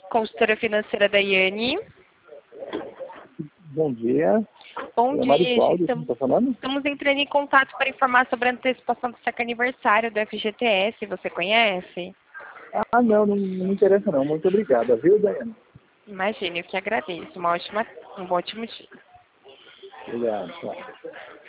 consultora financeira da Iane. Bom dia. Bom dia, Mário Cláudio, estamos, tá falando? estamos entrando em contato para informar sobre a antecipação do seu aniversário do FGTS, você conhece? Ah, não me interessa não. Muito obrigada, viu, Daiane? Imagine, eu que agradeço. Um ótimo dia. Obrigado, tchau.